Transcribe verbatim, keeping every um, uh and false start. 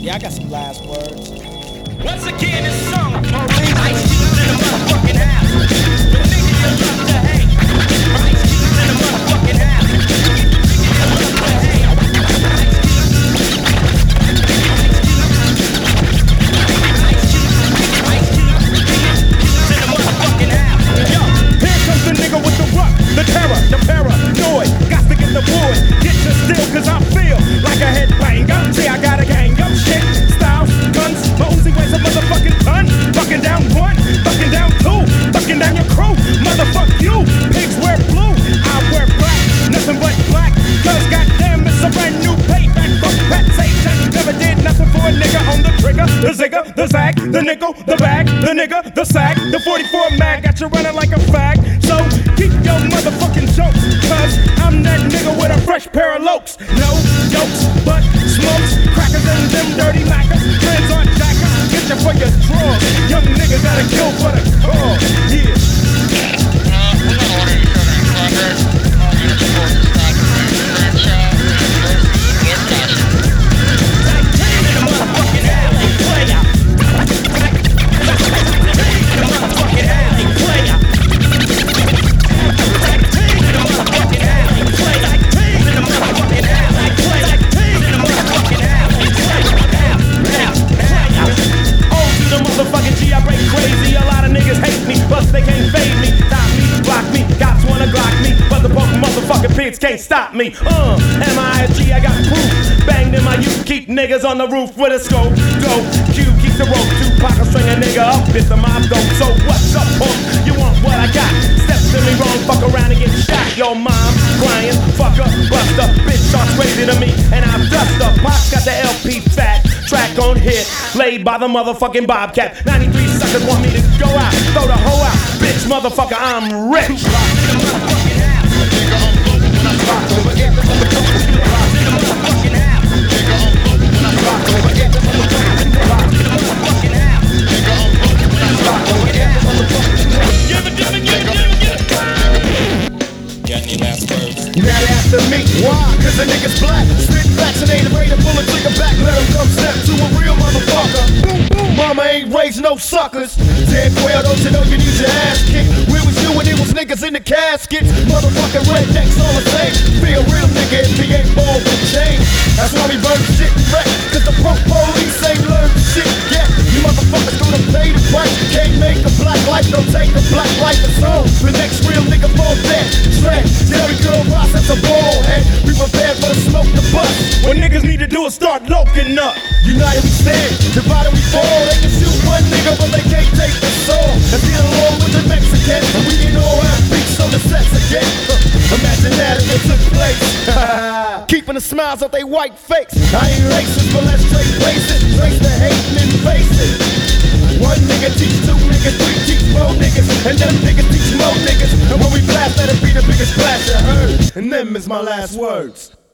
Yeah, I got some last words. Once again, this song, Ice Cube's in the motherfucking house. The nigga you love to hate. Ice Cube's in the motherfucking house. The nigga you love to hate. Ice Cube, Ice Cube, Cube's in the motherfucking house. Yo, here comes the nigga with the rock, the terror, the paranoid. Got to get the boy, get you still, cause I feel like a headbanger. See, I got a gang of shit, styles, guns. My Uzi weighs a motherfucking ton. Fucking down one, fucking down two, fucking down your crew. Motherfuck you, pigs wear blue, I wear black, nothing but black. Cause goddamn, it's a brand new payback. Fuck Pat Satan, never did nothing for a nigga on the trigger. The zigger, the zag, the nickel, the bag, the nigga, the sack, the forty-four mag got you running like a fag. So keep your motherfucking jokes, cause I'm that nigga with a fresh pair of lokes. No jokes, but smokes, crackers and them dirty mackers. Friends aren't jackers, get you for your drugs. Young niggas gotta kill for the cause, yeah. Pigs can't stop me. Uh, M I G, I got proof. Banged in my youth, keep niggas on the roof with a scope. Go, Q, keep the rope. Tupac, I'll string a nigga up if the mob go. So what's up, punk? You want what I got? Step to me wrong, fuck around and get shot. Yo, mom, crying, fucker, buster. Bitch starts crazy to me, and I'm duster. Pop's got the L P fat. Track on hit, laid by the motherfucking Bobcat. ninety-three suckers want me to go out, throw the hoe out. Bitch, motherfucker, I'm rich. Now after me, why? Cause the nigga's black. Spit vaccinated, ready to pull a trigger back. Let him come step to a real motherfucker. Boom, boom. Mama ain't raised no suckers. Dead quail, don't you know you need your ass kicked? Where was you when it was niggas in the caskets? Motherfucking rednecks all the same. Be a real nigga if he ain't bald with change. That's why we burn shit wreck. Cause the punk police ain't learned shit yet. You motherfuckers gonna pay the price. Can't make a black life, don't take a black life as home. The next real nigga fall dead. Straight, Jerry girl process a ball head. We prepared for the smoke to bust. What niggas need to do is start loking up. United we stand, divided we fall. They can shoot one nigga, but they can't take the soul. And get along with the Mexicans, and we can all have beats on the sets again. Uh, imagine that if it took place. Keeping the smiles off they white face. I ain't racist, but let's trade places. Trace the hate and face it. One nigga teach two niggas, three teach four niggas, and them niggas teach more niggas. And when we blast, let it be the biggest blast you heard. And them is my last words.